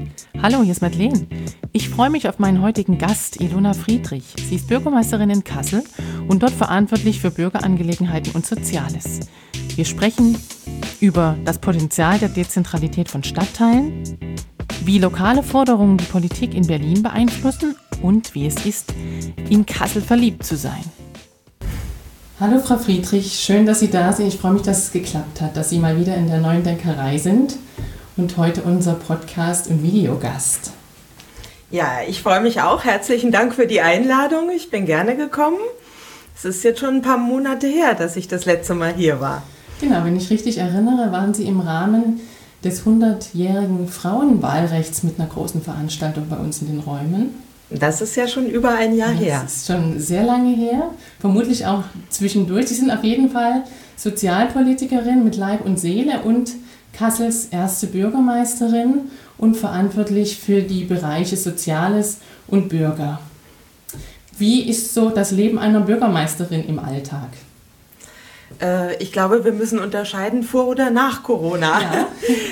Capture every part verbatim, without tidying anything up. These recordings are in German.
Hallo, hier ist Madeleine. Ich freue mich auf meinen heutigen Gast, Ilona Friedrich. Sie ist Bürgermeisterin in Kassel und dort verantwortlich für Bürgerangelegenheiten und Soziales. Wir sprechen über das Potenzial der Dezentralität von Stadtteilen, wie lokale Forderungen die Politik in Berlin beeinflussen und wie es ist, in Kassel verliebt zu sein. Hallo Frau Friedrich, schön, dass Sie da sind. Ich freue mich, dass es geklappt hat, dass Sie mal wieder in der Neuen Denkerei sind und heute unser Podcast- und Videogast. Ja, ich freue mich auch. Herzlichen Dank für die Einladung. Ich bin gerne gekommen. Es ist jetzt schon ein paar Monate her, dass ich das letzte Mal hier war. Genau, wenn ich richtig erinnere, waren Sie im Rahmen des hundertjährigen Frauenwahlrechts mit einer großen Veranstaltung bei uns in den Räumen. Das ist ja schon über ein Jahr das her. Das ist schon sehr lange her, vermutlich auch zwischendurch. Sie sind auf jeden Fall Sozialpolitikerin mit Leib und Seele und Kassels erste Bürgermeisterin und verantwortlich für die Bereiche Soziales und Bürger. Wie ist so das Leben einer Bürgermeisterin im Alltag? Ich glaube, wir müssen unterscheiden vor oder nach Corona, ja.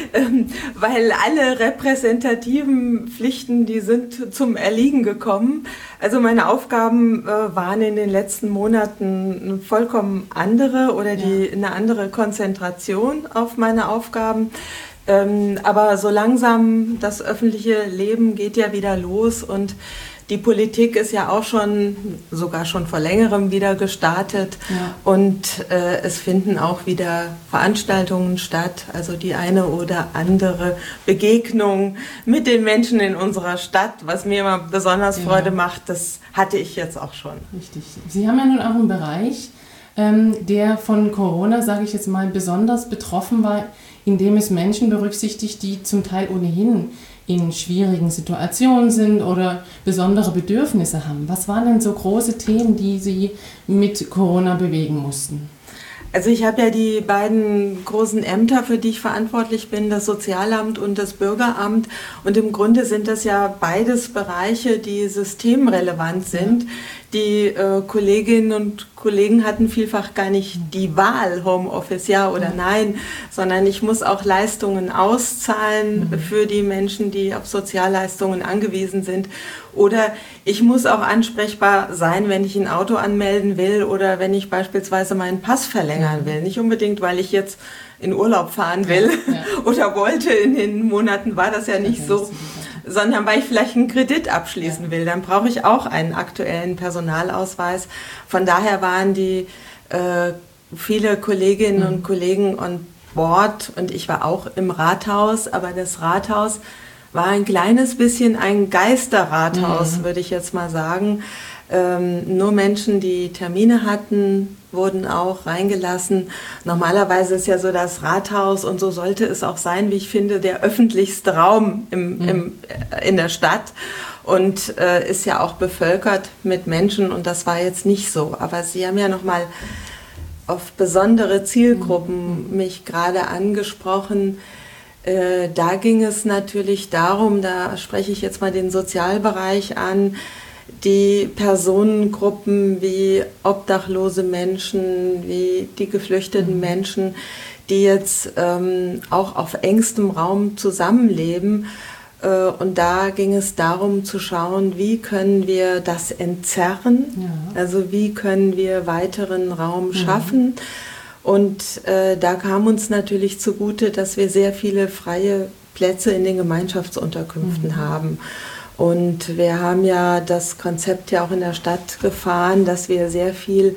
Weil alle repräsentativen Pflichten, die sind zum Erliegen gekommen. Also meine Aufgaben waren in den letzten Monaten vollkommen andere oder die, ja. eine andere Konzentration auf meine Aufgaben. Aber so langsam das öffentliche Leben geht ja wieder los und die Politik ist ja auch schon, sogar schon vor längerem wieder gestartet, ja. und äh, es finden auch wieder Veranstaltungen statt, also die eine oder andere Begegnung mit den Menschen in unserer Stadt, was mir immer besonders ja. Freude macht, das hatte ich jetzt auch schon. Richtig. Sie haben ja nun auch einen Bereich, ähm, der von Corona, sage ich jetzt mal, besonders betroffen war, indem es Menschen berücksichtigt, die zum Teil ohnehin in schwierigen Situationen sind oder besondere Bedürfnisse haben. Was waren denn so große Themen, die Sie mit Corona bewegen mussten? Also ich habe ja die beiden großen Ämter, für die ich verantwortlich bin, das Sozialamt und das Bürgeramt. Und im Grunde sind das ja beides Bereiche, die systemrelevant sind. Ja. Die äh, Kolleginnen und Kollegen hatten vielfach gar nicht die Wahl, Homeoffice ja oder nein, sondern ich muss auch Leistungen auszahlen mhm. für die Menschen, die auf Sozialleistungen angewiesen sind. Oder ich muss auch ansprechbar sein, wenn ich ein Auto anmelden will oder wenn ich beispielsweise meinen Pass verlängern will. Nicht unbedingt, weil ich jetzt in Urlaub fahren will ja, ja. oder wollte. In den Monaten war das ja nicht so. Sondern weil ich vielleicht einen Kredit abschließen ja. will, dann brauche ich auch einen aktuellen Personalausweis. Von daher waren die äh, viele Kolleginnen mhm. und Kollegen on board und ich war auch im Rathaus, aber das Rathaus war ein kleines bisschen ein Geisterrathaus, mhm. würde ich jetzt mal sagen. Ähm, nur Menschen, die Termine hatten, wurden auch reingelassen. Normalerweise ist ja so das Rathaus, und so sollte es auch sein, wie ich finde, der öffentlichste Raum im, mhm. im, in der Stadt und äh, ist ja auch bevölkert mit Menschen und das war jetzt nicht so. Aber Sie haben ja nochmal auf besondere Zielgruppen mhm. mich gerade angesprochen. Äh, da ging es natürlich darum, da spreche ich jetzt mal den Sozialbereich an, die Personengruppen wie obdachlose Menschen, wie die geflüchteten Menschen, die jetzt ähm, auch auf engstem Raum zusammenleben. Äh, und da ging es darum zu schauen, wie können wir das entzerren, ja. also wie können wir weiteren Raum schaffen. Ja. Und äh, da kam uns natürlich zugute, dass wir sehr viele freie Plätze in den Gemeinschaftsunterkünften mhm. haben. Und wir haben ja das Konzept ja auch in der Stadt gefahren, dass wir sehr viel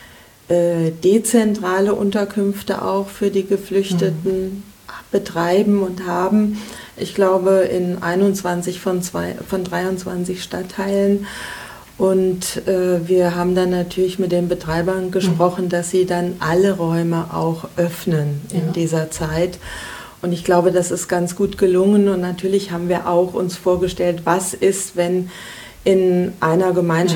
äh, dezentrale Unterkünfte auch für die Geflüchteten mhm. betreiben und haben. Ich glaube in einundzwanzig von, zwei, von dreiundzwanzig Stadtteilen. Und äh, wir haben dann natürlich mit den Betreibern gesprochen, mhm. dass sie dann alle Räume auch öffnen in ja. dieser Zeit. Und ich glaube, das ist ganz gut gelungen. Und natürlich haben wir auch uns vorgestellt, was ist, wenn in einer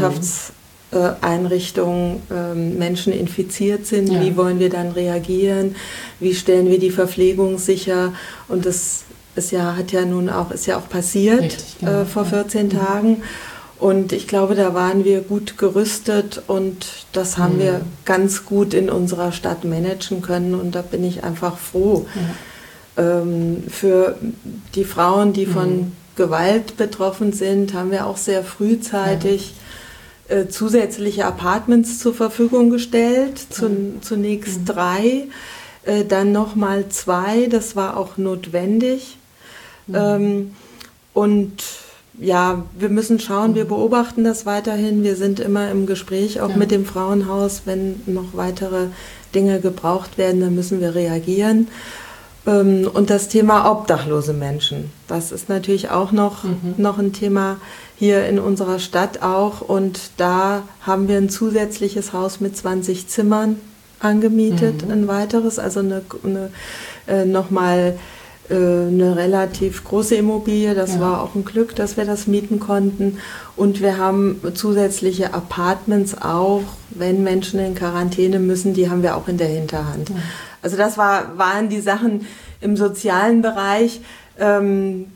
Gemeinschaftseinrichtung äh, Menschen infiziert sind? Ja. Wie wollen wir dann reagieren? Wie stellen wir die Verpflegung sicher? Und das ist ja, hat ja nun auch, ist ja auch passiert Richtig, genau. äh, vor vierzehn ja. Tagen. Und ich glaube, da waren wir gut gerüstet und das haben mhm. wir ganz gut in unserer Stadt managen können. Und da bin ich einfach froh. Ja. Für die Frauen, die von Gewalt betroffen sind, haben wir auch sehr frühzeitig ja. äh, zusätzliche Apartments zur Verfügung gestellt. Zu, mhm. Zunächst mhm. drei, äh, dann nochmal zwei, das war auch notwendig. Mhm. Ähm, und ja, wir müssen schauen, wir beobachten das weiterhin. Wir sind immer im Gespräch, auch ja. mit dem Frauenhaus. Wenn noch weitere Dinge gebraucht werden, dann müssen wir reagieren. Und das Thema obdachlose Menschen, das ist natürlich auch noch, mhm. noch ein Thema hier in unserer Stadt auch. Und da haben wir ein zusätzliches Haus mit zwanzig Zimmern angemietet, mhm. ein weiteres, also eine, eine, äh, nochmal eine relativ große Immobilie, das ja. war auch ein Glück, dass wir das mieten konnten. Und wir haben zusätzliche Apartments auch, wenn Menschen in Quarantäne müssen, die haben wir auch in der Hinterhand. Ja. Also das war, waren die Sachen im sozialen Bereich. Ähm,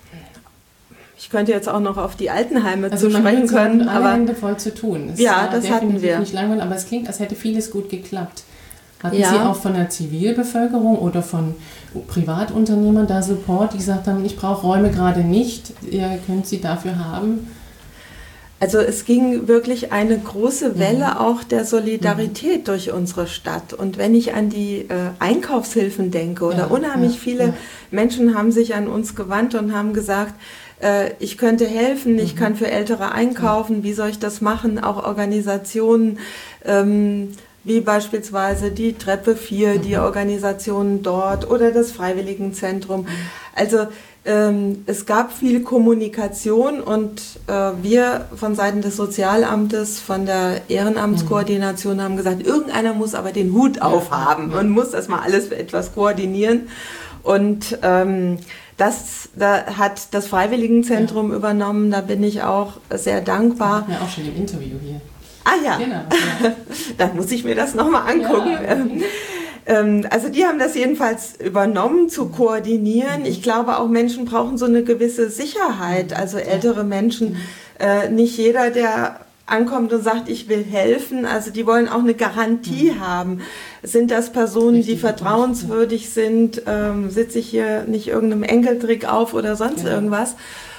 ich könnte jetzt auch noch auf die Altenheime also zu sprechen können. Aber alle Hände voll zu tun. Es ja, das hatten wir. Nicht langweilig, aber es klingt, als hätte vieles gut geklappt. Hatten ja. Sie auch von der Zivilbevölkerung oder von Privatunternehmern da Support, die gesagt haben, ich brauche Räume gerade nicht, ihr könnt sie dafür haben? Also es ging wirklich eine große Welle mhm. auch der Solidarität mhm. durch unsere Stadt. Und wenn ich an die äh, Einkaufshilfen denke oder ja, unheimlich ja, viele ja. Menschen haben sich an uns gewandt und haben gesagt, äh, ich könnte helfen, mhm. ich kann für Ältere einkaufen, ja. wie soll ich das machen? Auch Organisationen, ähm, wie beispielsweise die Treppe vier, mhm. die Organisationen dort oder das Freiwilligenzentrum. Also ähm, es gab viel Kommunikation und äh, wir von Seiten des Sozialamtes, von der Ehrenamtskoordination mhm. haben gesagt, irgendeiner muss aber den Hut ja. aufhaben und muss das mal alles für etwas koordinieren. Und ähm, das da hat das Freiwilligenzentrum ja. übernommen, da bin ich auch sehr dankbar. Das hatten wir auch schon im Interview hier. Ah ja, genau, ja. Dann muss ich mir das nochmal angucken. Ja. Ähm, also die haben das jedenfalls übernommen, zu koordinieren. Ich glaube, auch Menschen brauchen so eine gewisse Sicherheit, also ältere Menschen. Äh, nicht jeder, der ankommt und sagt, ich will helfen, also die wollen auch eine Garantie mhm. haben. Sind das Personen, Richtig, die vertrauenswürdig ja. sind? Ähm, sitze ich hier nicht irgendeinem Enkeltrick auf oder sonst ja. irgendwas?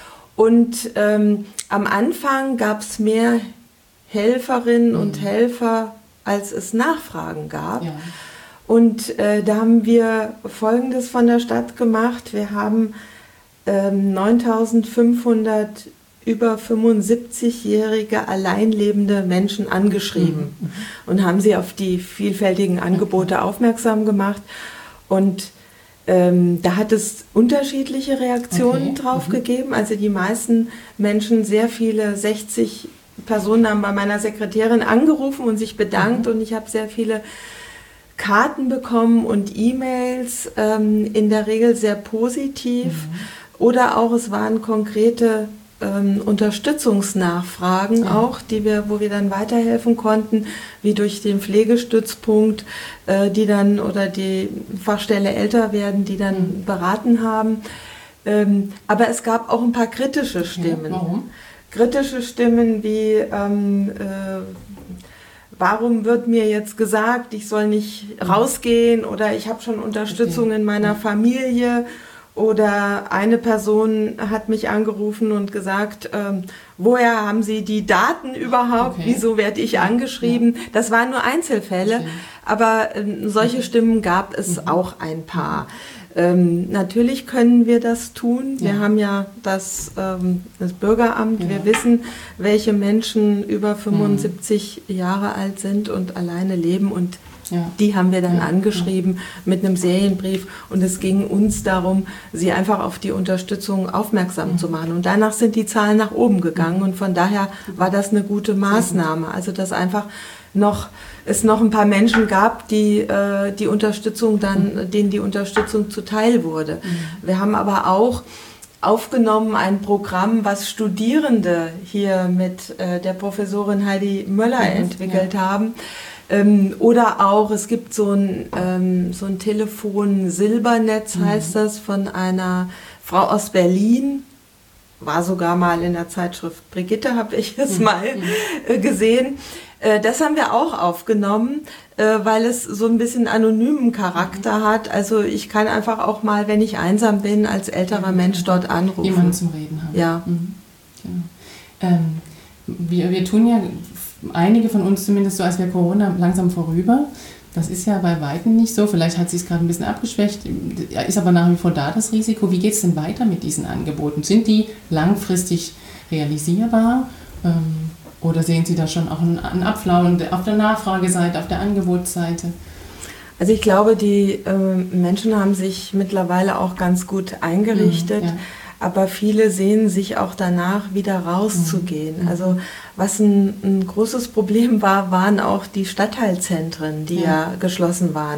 Und ähm, am Anfang gab es mehr Helferinnen mhm. und Helfer, als es Nachfragen gab. Ja. Und äh, da haben wir Folgendes von der Stadt gemacht. Wir haben ähm, neuntausendfünfhundert über fünfundsiebzigjährige alleinlebende Menschen angeschrieben mhm. und haben sie auf die vielfältigen Angebote okay. aufmerksam gemacht. Und ähm, da hat es unterschiedliche Reaktionen okay. drauf mhm. gegeben. Also die meisten Menschen, sehr viele, sechzig Personen haben bei meiner Sekretärin angerufen und sich bedankt mhm. und ich habe sehr viele Karten bekommen und E-Mails, ähm, in der Regel sehr positiv mhm. oder auch es waren konkrete ähm, Unterstützungsnachfragen ja. auch, die wir, wo wir dann weiterhelfen konnten, wie durch den Pflegestützpunkt, äh, die dann oder die Fachstelle älter werden, die dann mhm. beraten haben. Ähm, aber es gab auch ein paar kritische Stimmen. Ja, warum? Kritische Stimmen wie, ähm, äh, warum wird mir jetzt gesagt, ich soll nicht rausgehen oder ich habe schon Unterstützung okay. in meiner Familie oder eine Person hat mich angerufen und gesagt, ähm, woher haben Sie die Daten überhaupt, okay. wieso werde ich angeschrieben? Ja. Das waren nur Einzelfälle, okay. aber äh, solche okay. Stimmen gab es mhm. auch ein paar. Ähm, natürlich können wir das tun. Wir ja. haben ja das, ähm, das Bürgeramt. Ja. Wir wissen, welche Menschen über fünfundsiebzig mhm. Jahre alt sind und alleine leben. Und ja. die haben wir dann ja. angeschrieben ja. mit einem Serienbrief. Und es ging uns darum, sie einfach auf die Unterstützung aufmerksam mhm. zu machen. Und danach sind die Zahlen nach oben gegangen. Mhm. Und von daher war das eine gute Maßnahme. Also dass einfach noch es noch ein paar Menschen gab, die äh, die Unterstützung dann, denen die Unterstützung zuteil wurde. Mhm. Wir haben aber auch aufgenommen ein Programm, was Studierende hier mit äh, der Professorin Heidi Möller mhm. entwickelt ja. haben. Ähm, oder auch, es gibt so ein, ähm, so ein Telefon-Silbernetz, mhm. heißt das, von einer Frau aus Berlin. War sogar mal in der Zeitschrift Brigitte, habe ich es mhm. mal äh, gesehen. Äh, das haben wir auch aufgenommen, äh, weil es so ein bisschen anonymen Charakter mhm. hat. Also ich kann einfach auch mal, wenn ich einsam bin, als älterer ja, Mensch dort anrufen. Jemanden zum Reden haben. Ja. Mhm. Genau. Ähm, wir, wir tun ja, einige von uns zumindest so, als wäre Corona langsam vorüber. Das ist ja bei Weitem nicht so. Vielleicht hat sich es gerade ein bisschen abgeschwächt, ist aber nach wie vor da das Risiko. Wie geht es denn weiter mit diesen Angeboten? Sind die langfristig realisierbar? Ähm, oder sehen Sie da schon auch einen, einen Abflauen auf der Nachfrageseite, auf der Angebotsseite? Also ich glaube, die äh, Menschen haben sich mittlerweile auch ganz gut eingerichtet. Mhm, ja. Aber viele sehen sich auch danach, wieder rauszugehen. Mhm. Also was ein, ein großes Problem war, waren auch die Stadtteilzentren, die ja. ja geschlossen waren.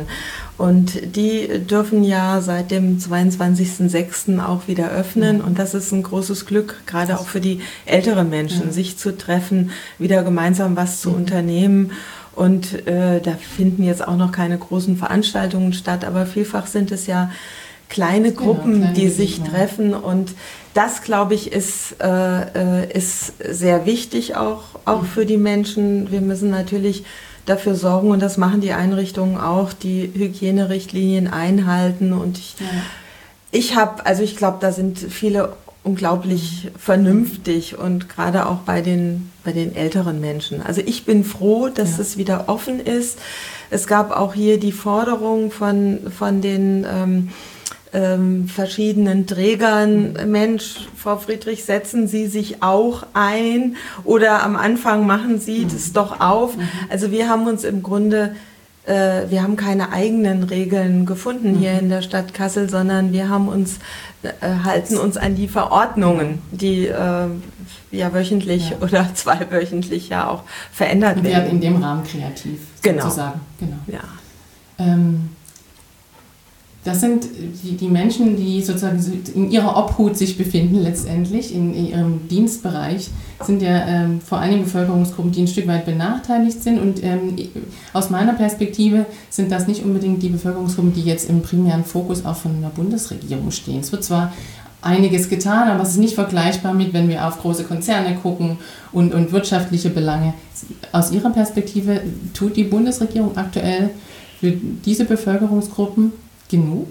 Und die dürfen ja seit dem zweiundzwanzigsten sechsten auch wieder öffnen. Mhm. Und das ist ein großes Glück, gerade auch für die älteren Menschen, ja. sich zu treffen, wieder gemeinsam was zu mhm. unternehmen. Und äh, da finden jetzt auch noch keine großen Veranstaltungen statt, aber vielfach sind es ja kleine Gruppen, genau, kleine die sich Begegnung. treffen, und das, glaube ich, ist, äh, ist sehr wichtig auch, auch mhm. für die Menschen. Wir müssen natürlich dafür sorgen, und das machen die Einrichtungen auch, die Hygienerichtlinien einhalten, und ich, ja. ich habe, also ich glaube, da sind viele unglaublich vernünftig, und gerade auch bei den, bei den älteren Menschen. Also ich bin froh, dass ja. es wieder offen ist. Es gab auch hier die Forderung von, von den ähm, ähm, verschiedenen Trägern, Mensch, Frau Friedrich, setzen Sie sich auch ein, oder am Anfang machen Sie das doch auf. Also wir haben uns im Grunde, äh, wir haben keine eigenen Regeln gefunden hier in der Stadt Kassel, sondern wir haben uns, äh, halten uns an die Verordnungen, die äh, ja wöchentlich ja. oder zweiwöchentlich ja auch verändert werden. Wir werden in dem Rahmen kreativ, genau. sozusagen. Genau. Ja. Ähm, Das sind die, die Menschen, die sozusagen in ihrer Obhut sich befinden letztendlich, in, in ihrem Dienstbereich, sind ja ähm, vor allen Dingen Bevölkerungsgruppen, die ein Stück weit benachteiligt sind. Und ähm, aus meiner Perspektive sind das nicht unbedingt die Bevölkerungsgruppen, die jetzt im primären Fokus auch von der Bundesregierung stehen. Es wird zwar einiges getan, aber es ist nicht vergleichbar mit, wenn wir auf große Konzerne gucken und, und wirtschaftliche Belange. Aus Ihrer Perspektive, tut die Bundesregierung aktuell für diese Bevölkerungsgruppen genug?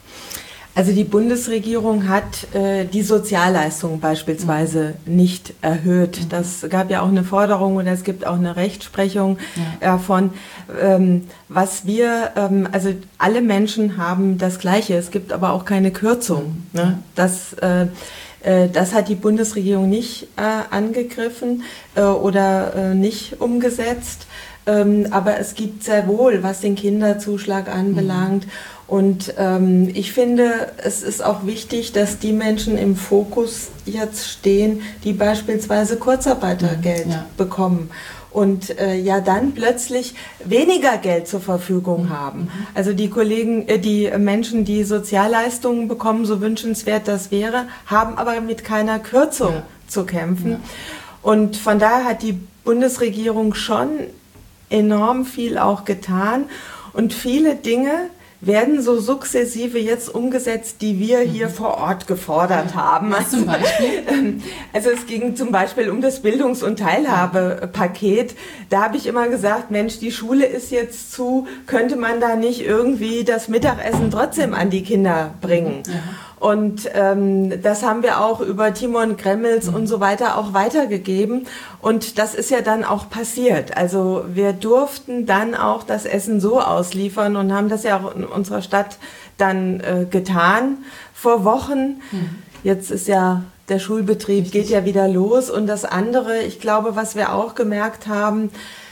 Also die Bundesregierung hat äh, die Sozialleistungen beispielsweise mhm. nicht erhöht. Mhm. Das gab ja auch eine Forderung, oder es gibt auch eine Rechtsprechung ja. davon. Ähm, was wir, ähm, also alle Menschen haben das Gleiche, es gibt aber auch keine Kürzung. Mhm. Ne? Das, äh, äh, das hat die Bundesregierung nicht äh, angegriffen äh, oder äh, nicht umgesetzt. Ähm, aber es gibt sehr wohl, was den Kinderzuschlag anbelangt. Mhm. Und ähm, ich finde, es ist auch wichtig, dass die Menschen im Fokus jetzt stehen, die beispielsweise Kurzarbeitergeld ja, ja. bekommen und äh, ja dann plötzlich weniger Geld zur Verfügung mhm. haben. Also die Kollegen, äh, die Menschen, die Sozialleistungen bekommen, so wünschenswert das wäre, haben aber mit keiner Kürzung ja. zu kämpfen. Ja. Und von daher hat die Bundesregierung schon enorm viel auch getan, und viele Dinge werden so sukzessive jetzt umgesetzt, die wir hier mhm. vor Ort gefordert haben. Was zum Beispiel? Also es ging zum Beispiel um das Bildungs- und Teilhabepaket. Da habe ich immer gesagt, Mensch, die Schule ist jetzt zu, könnte man da nicht irgendwie das Mittagessen trotzdem an die Kinder bringen? Ja. Und ähm, das haben wir auch über Timon Gremmels mhm. und so weiter auch weitergegeben. Und das ist ja dann auch passiert. Also wir durften dann auch das Essen so ausliefern und haben das ja auch in unserer Stadt dann äh, getan vor Wochen. Mhm. Jetzt ist ja der Schulbetrieb, Richtig. geht ja wieder los. Und das andere, ich glaube, was wir auch gemerkt haben,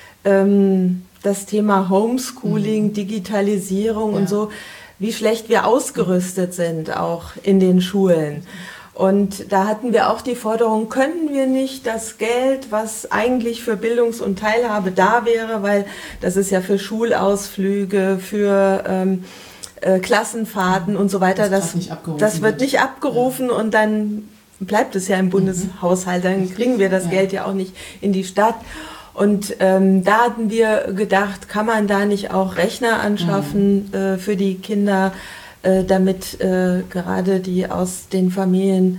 ähm, das Thema Homeschooling, mhm. Digitalisierung ja. und so, wie schlecht wir ausgerüstet sind, auch in den Schulen. Und da hatten wir auch die Forderung, könnten wir nicht das Geld, was eigentlich für Bildungs- und Teilhabe da wäre, weil das ist ja für Schulausflüge, für ähm, äh, Klassenfahrten und so weiter, das, das, das wird nicht abgerufen ja. und dann bleibt es ja im Bundeshaushalt, dann kriegen wir das ja. Geld ja auch nicht in die Stadt. Und ähm, da hatten wir gedacht, kann man da nicht auch Rechner anschaffen mhm. äh, für die Kinder, äh, damit äh, gerade die aus den Familien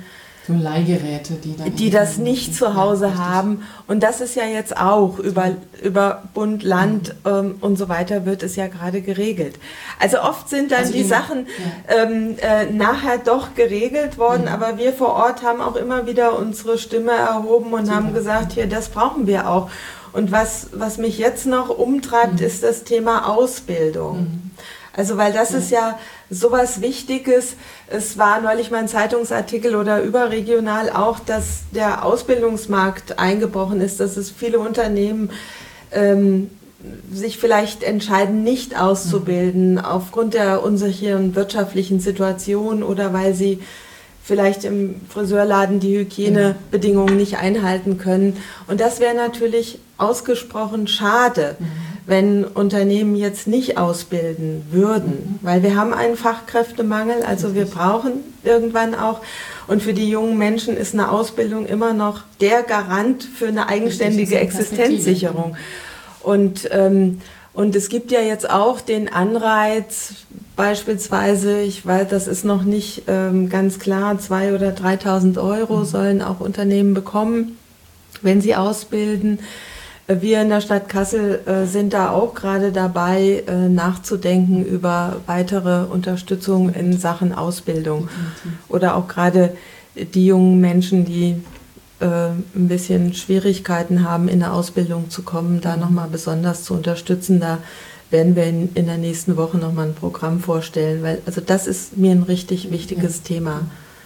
So Leihgeräte, die, dann die das nicht zu Hause ja, haben. Und das ist ja jetzt auch über, über Bund, Land mhm. ähm, und so weiter wird es ja gerade geregelt. Also oft sind dann also die Sachen ja. ähm, äh, nachher doch geregelt worden, mhm. aber wir vor Ort haben auch immer wieder unsere Stimme erhoben und Super. haben gesagt, hier, das brauchen wir auch. Und was, was mich jetzt noch umtreibt, mhm. ist das Thema Ausbildung. Mhm. Also weil das ja. ist ja sowas Wichtiges. Es war neulich mal ein Zeitungsartikel oder überregional auch, dass der Ausbildungsmarkt eingebrochen ist, dass es viele Unternehmen ähm, sich vielleicht entscheiden, nicht auszubilden mhm. aufgrund der unsicheren wirtschaftlichen Situation oder weil sie vielleicht im Friseurladen die Hygienebedingungen nicht einhalten können. Und das wäre natürlich ausgesprochen schade, mhm. wenn Unternehmen jetzt nicht ausbilden würden. Mhm. Weil wir haben einen Fachkräftemangel, also wir brauchen irgendwann auch. Und für die jungen Menschen ist eine Ausbildung immer noch der Garant für eine eigenständige Existenzsicherung. Und, ähm, und es gibt ja jetzt auch den Anreiz, beispielsweise, ich weiß, das ist noch nicht ähm, ganz klar, zwei oder dreitausend Euro mhm. sollen auch Unternehmen bekommen, wenn sie ausbilden. Wir in der Stadt Kassel äh, sind da auch gerade dabei, äh, nachzudenken über weitere Unterstützung in Sachen Ausbildung. Mhm. Oder auch gerade die jungen Menschen, die äh, ein bisschen Schwierigkeiten haben, in eine Ausbildung zu kommen, da nochmal besonders zu unterstützen. Da werden wir in, in der nächsten Woche nochmal ein Programm vorstellen, weil also das ist mir ein richtig wichtiges ja. Thema.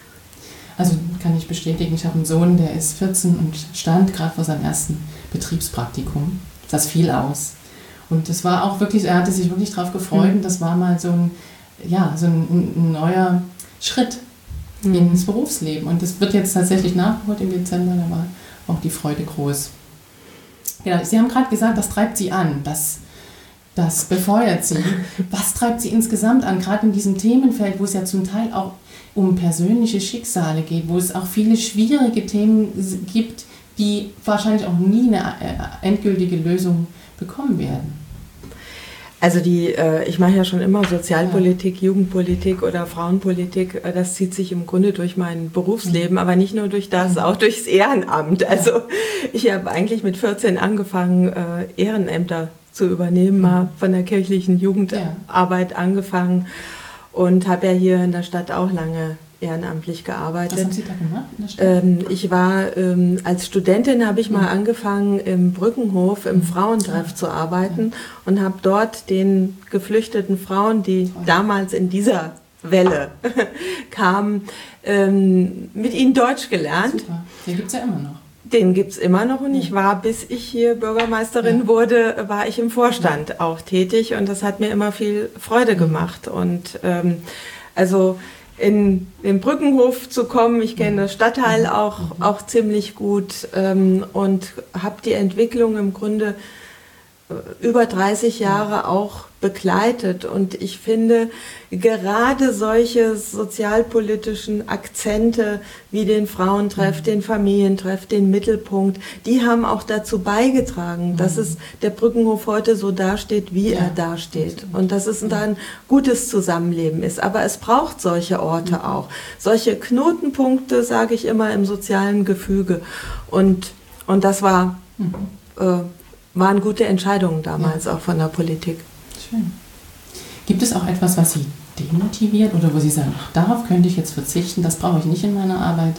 Also kann ich bestätigen, ich habe einen Sohn, der ist vierzehn und stand gerade vor seinem ersten Betriebspraktikum. Das fiel aus. Und das war auch wirklich, er hatte sich wirklich drauf gefreut mhm. und das war mal so ein, ja, so ein, ein neuer Schritt mhm. ins Berufsleben. Und das wird jetzt tatsächlich nachgeholt im Dezember, da war auch die Freude groß. Ja, Sie haben gerade gesagt, das treibt Sie an, das Das befeuert Sie. Was treibt Sie insgesamt an, gerade in diesem Themenfeld, wo es ja zum Teil auch um persönliche Schicksale geht, wo es auch viele schwierige Themen gibt, die wahrscheinlich auch nie eine endgültige Lösung bekommen werden? Also die, äh, ich mache ja schon immer Sozialpolitik, ja. Jugendpolitik oder Frauenpolitik. Das zieht sich im Grunde durch mein Berufsleben, mhm. aber nicht nur durch das, auch durchs Ehrenamt. Also ja. ich habe eigentlich mit vierzehn angefangen, äh, Ehrenämter zu übernehmen, mal von der kirchlichen Jugendarbeit ja. angefangen und habe ja hier in der Stadt auch lange ehrenamtlich gearbeitet. Was haben Sie da gemacht in der Stadt? Ähm, ich war, ähm, als Studentin habe ich mhm. mal angefangen, im Brückenhof, im mhm. Frauentreff zu arbeiten ja. und habe dort den geflüchteten Frauen, die Toll. damals in dieser Welle kamen, ähm, mit ihnen Deutsch gelernt. Super, den gibt es ja immer noch. Den gibt es immer noch und ich war, bis ich hier Bürgermeisterin ja. wurde, war ich im Vorstand ja. auch tätig und das hat mir immer viel Freude gemacht. Und ähm, also in den Brückenhof zu kommen, ich kenne das Stadtteil auch, auch ziemlich gut ähm, und habe die Entwicklung im Grunde über dreißig Jahre auch begleitet. Und ich finde, gerade solche sozialpolitischen Akzente wie den Frauentreff, den Familientreff, den Mittelpunkt, die haben auch dazu beigetragen, dass es der Brückenhof heute so dasteht, wie ja. er dasteht. Und dass es da ein gutes Zusammenleben ist. Aber es braucht solche Orte auch. Solche Knotenpunkte, sage ich immer, im sozialen Gefüge. Und, und das war... Äh, waren gute Entscheidungen damals ja. auch von der Politik. Schön. Gibt es auch etwas, was Sie demotiviert oder wo Sie sagen, ach, darauf könnte ich jetzt verzichten, das brauche ich nicht in meiner Arbeit?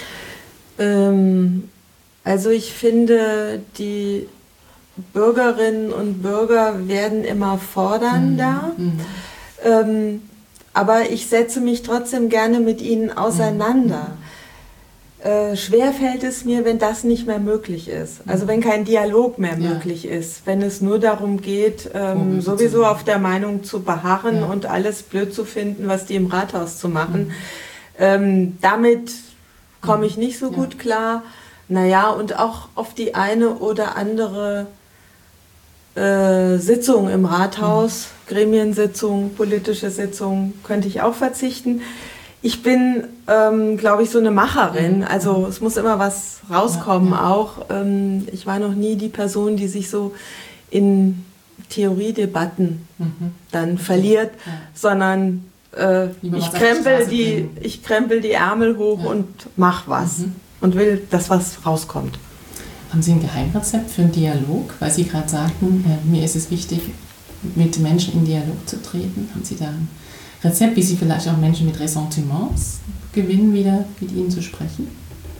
Ähm, also ich finde, die Bürgerinnen und Bürger werden immer fordernder, mhm. ähm, aber ich setze mich trotzdem gerne mit ihnen auseinander. Mhm. Äh, schwer fällt es mir, wenn das nicht mehr möglich ist. Also wenn kein Dialog mehr ja. möglich ist, wenn es nur darum geht, ähm, sowieso auf der Meinung zu beharren ja. und alles blöd zu finden, was die im Rathaus zu machen. Mhm. Ähm, damit komme ich nicht so ja. gut klar. Naja, und auch auf die eine oder andere äh, Sitzung im Rathaus, mhm. Gremiensitzung, politische Sitzung, könnte ich auch verzichten. Ich bin, ähm, glaube ich, so eine Macherin. Also es muss immer was rauskommen ja, ja. auch. Ähm, ich war noch nie die Person, die sich so in Theoriedebatten mhm. dann verliert, ja. sondern äh, ich, krempel die, ich krempel die Ärmel hoch ja. und mach was mhm. und will, dass was rauskommt. Haben Sie ein Geheimrezept für einen Dialog? Weil Sie gerade sagten, äh, mir ist es wichtig, mit Menschen in Dialog zu treten. Haben Sie da ein Rezept, wie Sie vielleicht auch Menschen mit Ressentiments gewinnen, wieder mit ihnen zu sprechen?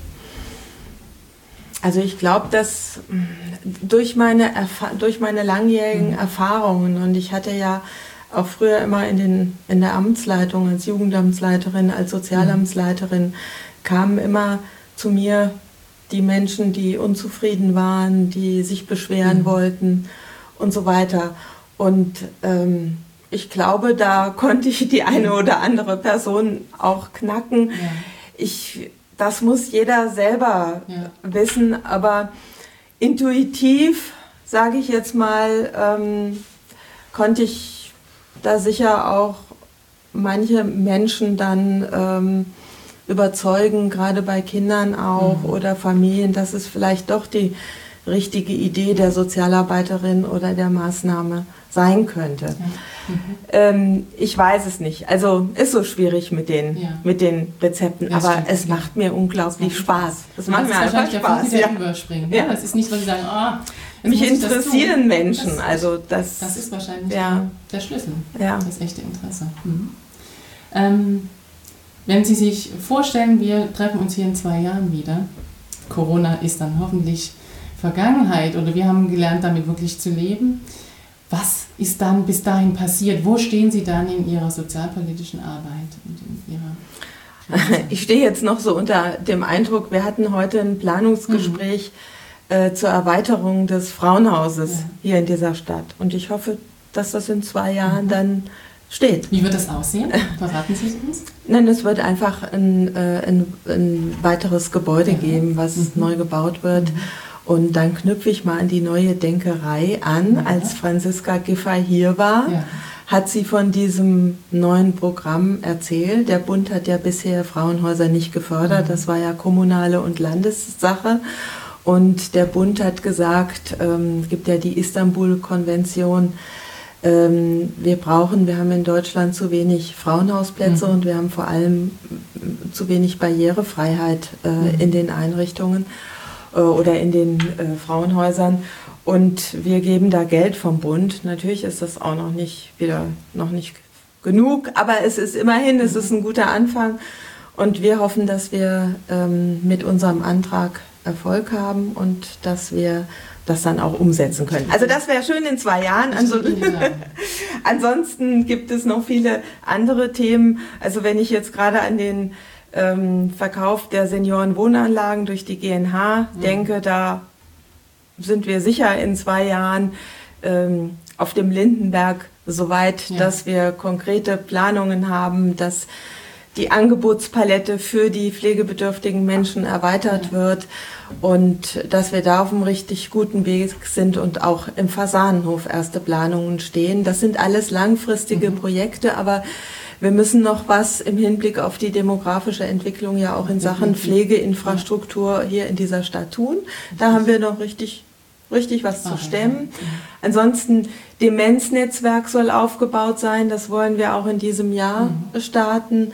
Also ich glaube, dass durch meine, Erfa- durch meine langjährigen mhm. Erfahrungen, und ich hatte ja auch früher immer in, den, in der Amtsleitung als Jugendamtsleiterin, als Sozialamtsleiterin, kamen immer zu mir die Menschen, die unzufrieden waren, die sich beschweren mhm. wollten und so weiter. Und ähm, ich glaube, da konnte ich die eine oder andere Person auch knacken. Ja. Ich, das muss jeder selber ja. wissen, aber intuitiv, sage ich jetzt mal, ähm, konnte ich da sicher auch manche Menschen dann ähm, überzeugen, gerade bei Kindern auch mhm. oder Familien, dass es vielleicht doch die richtige Idee der Sozialarbeiterin oder der Maßnahme sein könnte. Ja. Mhm. Ähm, ich weiß es nicht. Also ist so schwierig mit den, ja. mit den Rezepten, das aber stimmt, es ja. macht mir unglaublich das Spaß. Das macht mir einfach Spaß. Ja. Überspringen. Ja. Das ist nicht, was Sie sagen, oh, mich interessieren Menschen. Das, also das, das ist wahrscheinlich ja. der Schlüssel, ja. das echte Interesse. Mhm. Ähm, wenn Sie sich vorstellen, wir treffen uns hier in zwei Jahren wieder, Corona ist dann hoffentlich Vergangenheit oder wir haben gelernt, damit wirklich zu leben. Was ist dann bis dahin passiert? Wo stehen Sie dann in Ihrer sozialpolitischen Arbeit und in Ihrer... Ich stehe jetzt noch so unter dem Eindruck, wir hatten heute ein Planungsgespräch mhm. äh, zur Erweiterung des Frauenhauses ja. hier in dieser Stadt. Und ich hoffe, dass das in zwei Jahren mhm. dann steht. Wie wird das aussehen? Verraten Sie es uns? Nein, es wird einfach ein, äh, ein, ein weiteres Gebäude ja. geben, was mhm. neu gebaut wird. Mhm. Und dann knüpfe ich mal an die neue Denkerei an. Ja. Als Franziska Giffey hier war, ja. hat sie von diesem neuen Programm erzählt. Der Bund hat ja bisher Frauenhäuser nicht gefördert. Mhm. Das war ja kommunale und Landessache. Und der Bund hat gesagt, ähm, es gibt ja die Istanbul-Konvention, ähm, wir brauchen, wir haben in Deutschland zu wenig Frauenhausplätze mhm. und wir haben vor allem zu wenig Barrierefreiheit äh, mhm. in den Einrichtungen oder in den äh, Frauenhäusern, und wir geben da Geld vom Bund. Natürlich ist das auch noch nicht wieder noch nicht genug, aber es ist immerhin, es ist ein guter Anfang, und wir hoffen, dass wir ähm, mit unserem Antrag Erfolg haben und dass wir das dann auch umsetzen können. Also das wäre schön in zwei Jahren. Also, ansonsten gibt es noch viele andere Themen. Also wenn ich jetzt gerade an den Ähm, Verkauf der Seniorenwohnanlagen durch die G N H mhm. denke, da sind wir sicher in zwei Jahren ähm, auf dem Lindenberg so weit, ja. dass wir konkrete Planungen haben, dass die Angebotspalette für die pflegebedürftigen Menschen erweitert ja. wird und dass wir da auf einem richtig guten Weg sind und auch im Fasanenhof erste Planungen stehen. Das sind alles langfristige mhm. Projekte, aber wir müssen noch was im Hinblick auf die demografische Entwicklung ja auch in Sachen Pflegeinfrastruktur hier in dieser Stadt tun. Da haben wir noch richtig, richtig was zu stemmen. Ansonsten, Demenznetzwerk soll aufgebaut sein. Das wollen wir auch in diesem Jahr starten.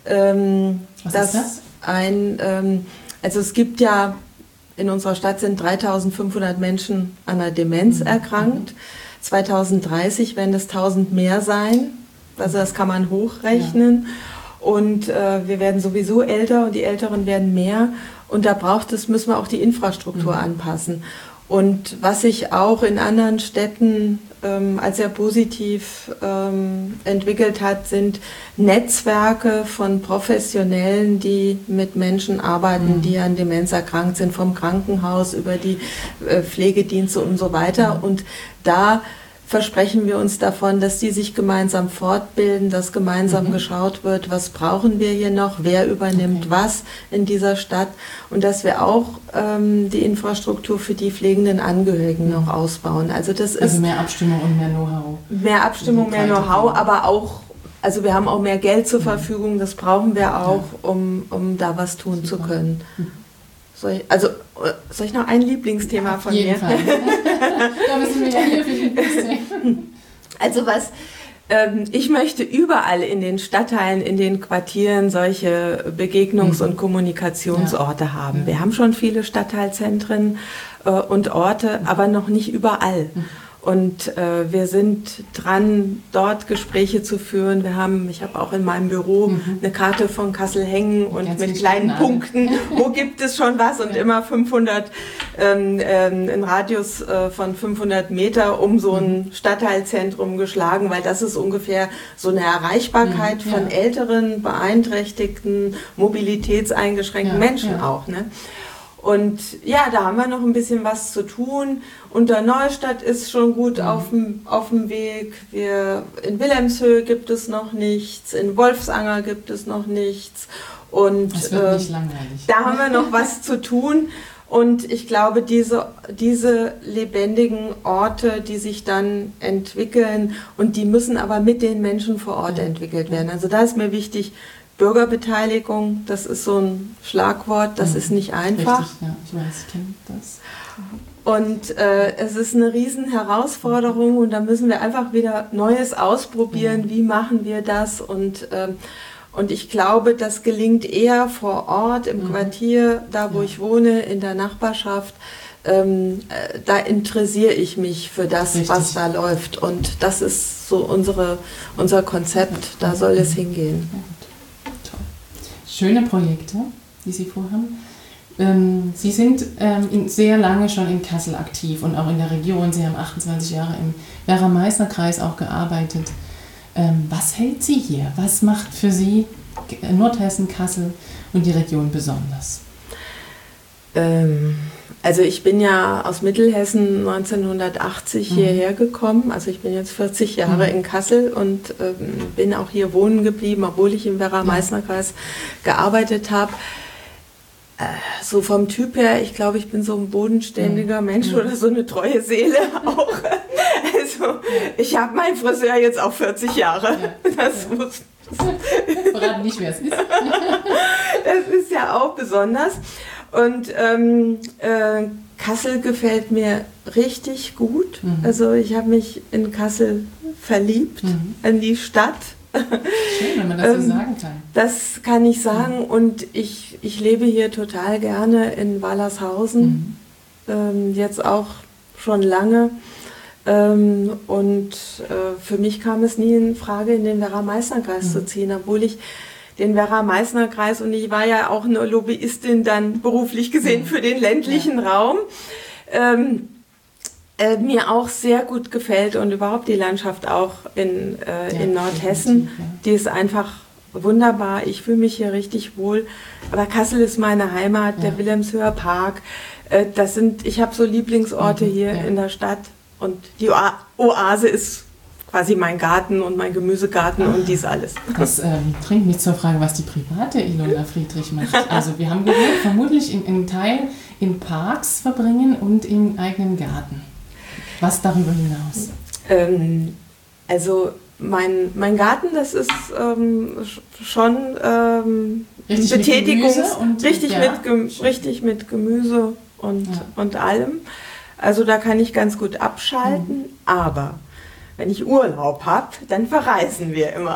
Ähm, was das ist das? Ein, ähm, also es gibt ja, in unserer Stadt sind dreitausendfünfhundert Menschen an einer Demenz mhm. erkrankt. zweitausenddreißig werden es tausend mehr sein. Also das kann man hochrechnen. Ja. Und äh, wir werden sowieso älter und die Älteren werden mehr. Und da braucht es, müssen wir auch die Infrastruktur mhm. anpassen. Und was sich auch in anderen Städten ähm, als sehr positiv ähm, entwickelt hat, sind Netzwerke von Professionellen, die mit Menschen arbeiten, mhm. die an Demenz erkrankt sind, vom Krankenhaus über die äh, Pflegedienste und so weiter. Mhm. Und da versprechen wir uns davon, dass die sich gemeinsam fortbilden, dass gemeinsam mhm. geschaut wird, was brauchen wir hier noch, wer übernimmt okay. was in dieser Stadt, und dass wir auch ähm, die Infrastruktur für die pflegenden Angehörigen mhm. noch ausbauen. Also das also ist mehr Abstimmung und mehr Know-how. Mehr Abstimmung, mehr Know-how, aber auch, also wir haben auch mehr Geld zur mhm. Verfügung, das brauchen wir auch, ja. um, um da was tun Super. zu können. Mhm. Soll ich, also, soll ich noch ein Lieblingsthema von mir? Auf jeden Fall. Da müssen wir ja hier für die Also was, Ähm, ich möchte überall in den Stadtteilen, in den Quartieren solche Begegnungs- und Kommunikationsorte ja. haben. Wir haben schon viele Stadtteilzentren äh, und Orte, aber noch nicht überall. Und äh, wir sind dran, dort Gespräche zu führen. Wir haben, ich habe auch in meinem Büro mhm. eine Karte von Kassel hängen und Ganz mit kleinen Punkten, wo gibt es schon was und ja. immer fünfhundert, ähm, ähm, ein Radius äh, von fünfhundert Meter um so ein mhm. Stadtteilzentrum geschlagen, weil das ist ungefähr so eine Erreichbarkeit mhm. ja. von älteren, beeinträchtigten, mobilitätseingeschränkten ja. Menschen ja. auch, ne? Und ja, da haben wir noch ein bisschen was zu tun. Unterneustadt ist schon gut mhm. auf dem auf dem Weg. Wir, in Wilhelmshöhe gibt es noch nichts, in Wolfsanger gibt es noch nichts. Und das wird äh, nicht langweilig. Da haben wir noch was zu tun. Und ich glaube, diese, diese lebendigen Orte, die sich dann entwickeln, und die müssen aber mit den Menschen vor Ort ja. entwickelt werden. Also da ist mir wichtig, Bürgerbeteiligung, das ist so ein Schlagwort, das mhm. ist nicht einfach. Richtig, ja, ich weiß, ich kenne das. Und äh, es ist eine riesen Herausforderung und da müssen wir einfach wieder Neues ausprobieren, mhm. wie machen wir das und, ähm, und ich glaube, das gelingt eher vor Ort, im mhm. Quartier, da wo ja. ich wohne, in der Nachbarschaft. Ähm, äh, da interessiere ich mich für das, Richtig. was da läuft und das ist so unsere, unser Konzept, da soll es hingehen. Schöne Projekte, die Sie vorhaben. Ähm, Sie sind ähm, sehr lange schon in Kassel aktiv und auch in der Region. Sie haben achtundzwanzig Jahre im Werra-Meißner-Kreis auch gearbeitet. Ähm, was hält Sie hier? Was macht für Sie Nordhessen, Kassel und die Region besonders? Ähm, also ich bin ja aus Mittelhessen neunzehnhundertachtzig mhm. hierher gekommen. Also ich bin jetzt vierzig Jahre mhm. in Kassel und ähm, bin auch hier wohnen geblieben, obwohl ich im Werra-Meißner-Kreis mhm. gearbeitet habe. Äh, so vom Typ her, ich glaube, ich bin so ein bodenständiger mhm. Mensch oder so eine treue Seele auch. Also ich habe meinen Friseur jetzt auch vierzig Jahre. Das ja. muss... Verraten nicht, wer es ist. Das ist ja auch besonders. Und ähm, äh, Kassel gefällt mir richtig gut. Mhm. Also ich habe mich in Kassel verliebt, mhm. in die Stadt. Schön, wenn man das so sagen kann. Das kann ich sagen. Mhm. Und ich, ich lebe hier total gerne in Wallershausen. Mhm. Ähm, jetzt auch schon lange. Ähm, und äh, für mich kam es nie in Frage, in den Werra-Meißner-Kreis mhm. zu ziehen, obwohl ich den Werra-Meißner-Kreis, und ich war ja auch eine Lobbyistin dann beruflich gesehen für den ländlichen ja. Raum, ähm, äh, mir auch sehr gut gefällt und überhaupt die Landschaft auch in, äh, ja, in Nordhessen, ja. die ist einfach wunderbar, ich fühle mich hier richtig wohl, aber Kassel ist meine Heimat, ja. der Wilhelmshöher Park, äh, das sind, ich habe so Lieblingsorte mhm, hier ja. in der Stadt und die Oase ist quasi mein Garten und mein Gemüsegarten ah, und dies alles. Das ähm, bringt mich zur Frage, was die private Ilona Friedrich macht. Also wir haben gehört, vermutlich in, in Teil in Parks verbringen und im eigenen Garten. Was darüber hinaus? Ähm, also mein, mein Garten, das ist ähm, schon ähm, richtig Betätigung, mit und, richtig, ja, mit Gem richtig mit Gemüse und, ja. und allem. Also da kann ich ganz gut abschalten, mhm. aber wenn ich Urlaub habe, dann verreisen wir immer.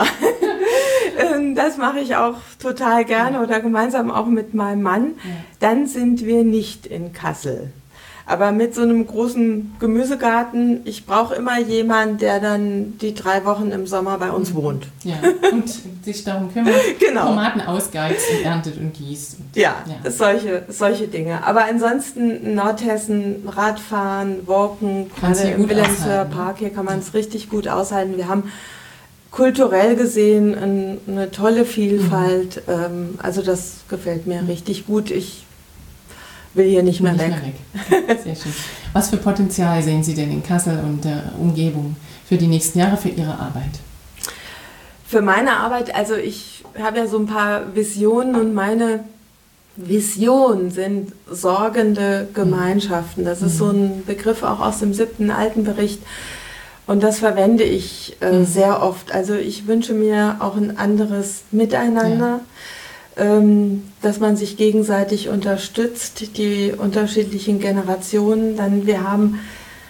Das mache ich auch total gerne oder gemeinsam auch mit meinem Mann. Dann sind wir nicht in Kassel. Aber mit so einem großen Gemüsegarten, ich brauche immer jemanden, der dann die drei Wochen im Sommer bei uns wohnt. Ja, und sich darum kümmert, genau. Tomaten ausgeizt und erntet und gießt. Und, ja, ja. Solche, solche Dinge. Aber ansonsten Nordhessen, Radfahren, Walken, gerade im Wilhelmshöher Park, hier kann man es richtig gut aushalten. Wir haben kulturell gesehen ein, eine tolle Vielfalt. Mhm. Ähm, also das gefällt mir mhm. richtig gut. Ich will hier nicht mehr nicht weg. Mehr weg. Sehr schön. Was für Potenzial sehen Sie denn in Kassel und der Umgebung für die nächsten Jahre, für Ihre Arbeit? Für meine Arbeit, also ich habe ja so ein paar Visionen und meine Visionen sind sorgende Gemeinschaften. Das ist so ein Begriff auch aus dem siebten Altenbericht und das verwende ich äh, mhm. sehr oft. Also ich wünsche mir auch ein anderes Miteinander. Ja. Dass man sich gegenseitig unterstützt, die unterschiedlichen Generationen. Dann wir haben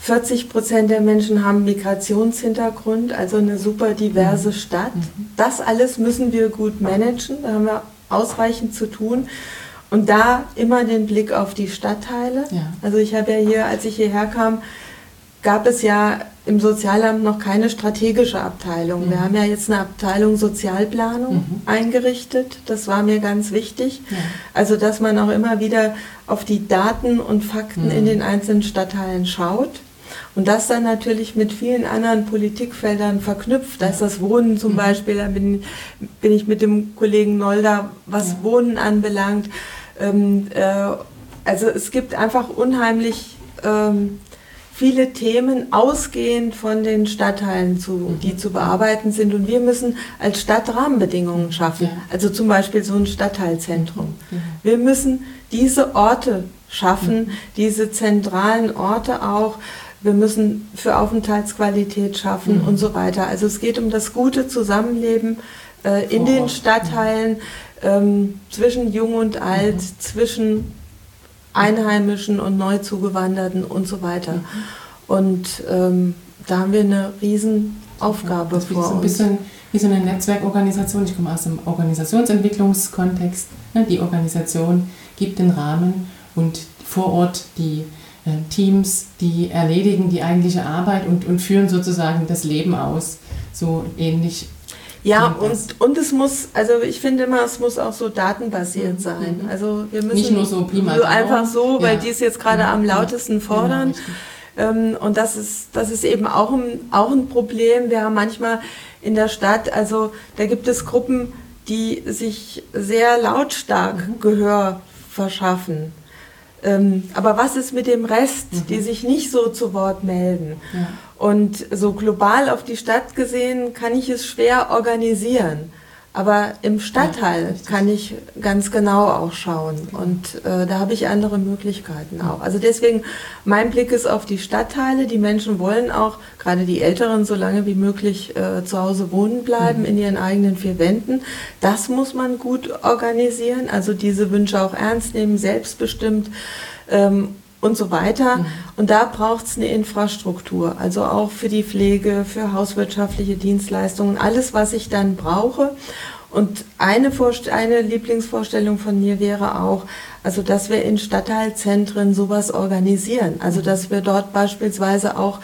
vierzig Prozent der Menschen haben Migrationshintergrund, also eine super diverse Stadt. Das alles müssen wir gut managen, da haben wir ausreichend zu tun. Und da immer den Blick auf die Stadtteile. Ja. Also ich habe ja hier, als ich hierher kam, gab es ja im Sozialamt noch keine strategische Abteilung. Mhm. Wir haben ja jetzt eine Abteilung Sozialplanung mhm. eingerichtet. Das war mir ganz wichtig. Ja. Also dass man auch immer wieder auf die Daten und Fakten mhm. in den einzelnen Stadtteilen schaut. Und das dann natürlich mit vielen anderen Politikfeldern verknüpft. Da ist das Wohnen zum mhm. Beispiel, da bin, bin ich mit dem Kollegen Nolda, was ja. Wohnen anbelangt. Ähm, äh, also es gibt einfach unheimlich ähm, viele Themen ausgehend von den Stadtteilen, zu, mhm. die zu bearbeiten sind. Und wir müssen als Stadt Rahmenbedingungen schaffen. Ja. Also zum Beispiel so ein Stadtteilzentrum. Mhm. Wir müssen diese Orte schaffen, mhm. diese zentralen Orte auch. Wir müssen für Aufenthaltsqualität schaffen mhm. und so weiter. Also es geht um das gute Zusammenleben äh, in Vor den Ort. Stadtteilen, ähm, zwischen Jung und Alt, mhm. zwischen Einheimischen und Neuzugewanderten und so weiter. Mhm. Und ähm, da haben wir eine Riesenaufgabe das vor uns. So ein bisschen wie so eine Netzwerkorganisation. Ich komme aus dem Organisationsentwicklungskontext. Die Organisation gibt den Rahmen und vor Ort die Teams, die erledigen die eigentliche Arbeit und, und führen sozusagen das Leben aus. So ähnlich. Ja, und, und es muss, also ich finde immer, es muss auch so datenbasiert sein. Also wir müssen nicht nur so prima so einfach so, weil ja. die es jetzt gerade ja. am lautesten fordern. Ja, ähm, und das ist, das ist eben auch ein, auch ein Problem. Wir haben manchmal in der Stadt, also da gibt es Gruppen, die sich sehr lautstark mhm. Gehör verschaffen. Ähm, aber was ist mit dem Rest, mhm. die sich nicht so zu Wort melden? Ja. Und so global auf die Stadt gesehen kann ich es schwer organisieren. Aber im Stadtteil ja, kann ich ganz genau auch schauen. Und äh, da habe ich andere Möglichkeiten auch. Also deswegen, mein Blick ist auf die Stadtteile. Die Menschen wollen auch, gerade die Älteren, so lange wie möglich äh, zu Hause wohnen bleiben, mhm. in ihren eigenen vier Wänden. Das muss man gut organisieren. Also diese Wünsche auch ernst nehmen, selbstbestimmt ähm, und so weiter. Mhm. Und da braucht es eine Infrastruktur. Also auch für die Pflege, für hauswirtschaftliche Dienstleistungen, alles, was ich dann brauche. Und eine, Vorst- eine Lieblingsvorstellung von mir wäre auch, also dass wir in Stadtteilzentren sowas organisieren. Also dass wir dort beispielsweise auch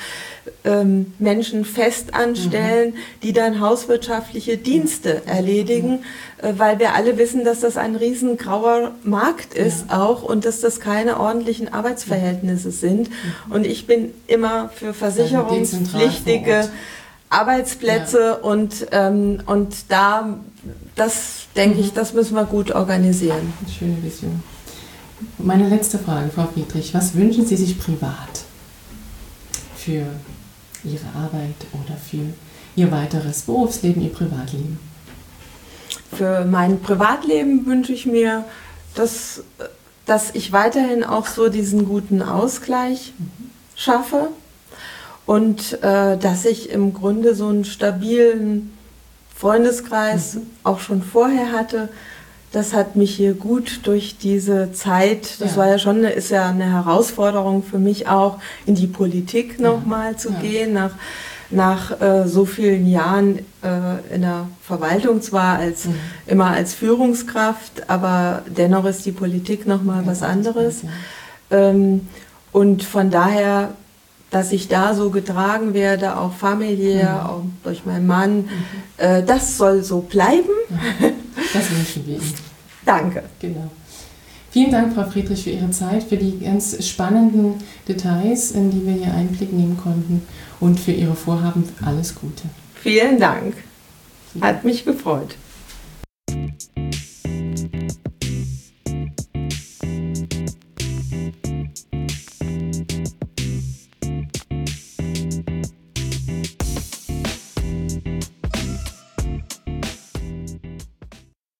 ähm, Menschen fest anstellen, mhm. die dann hauswirtschaftliche Dienste erledigen, mhm. äh, weil wir alle wissen, dass das ein riesen grauer Markt ist ja. auch und dass das keine ordentlichen Arbeitsverhältnisse sind. Mhm. Und ich bin immer für versicherungspflichtige Arbeitsplätze ja. und, ähm, und da, das denke mhm. ich, das müssen wir gut organisieren. Schöne Vision. Meine letzte Frage, Frau Friedrich, was wünschen Sie sich privat für Ihre Arbeit oder für Ihr weiteres Berufsleben, Ihr Privatleben? Für mein Privatleben wünsche ich mir, dass, dass ich weiterhin auch so diesen guten Ausgleich mhm. schaffe. Und äh, dass ich im Grunde so einen stabilen Freundeskreis mhm. auch schon vorher hatte, das hat mich hier gut durch diese Zeit, das ja. war ja schon, eine, ist ja eine Herausforderung für mich auch, in die Politik nochmal ja. zu ja. gehen, nach, nach äh, so vielen Jahren äh, in der Verwaltung, zwar als, mhm. immer als Führungskraft, aber dennoch ist die Politik nochmal ja, was anderes. Ja. Ähm, und von daher, dass ich da so getragen werde, auch familiär, mhm. auch durch meinen Mann. Mhm. Äh, das soll so bleiben. Das wünschen wir Ihnen. Danke. Genau. Vielen Dank, Frau Friedrich, für Ihre Zeit, für die ganz spannenden Details, in die wir hier Einblick nehmen konnten und für Ihre Vorhaben alles Gute. Vielen Dank. Hat mich gefreut. Thank you.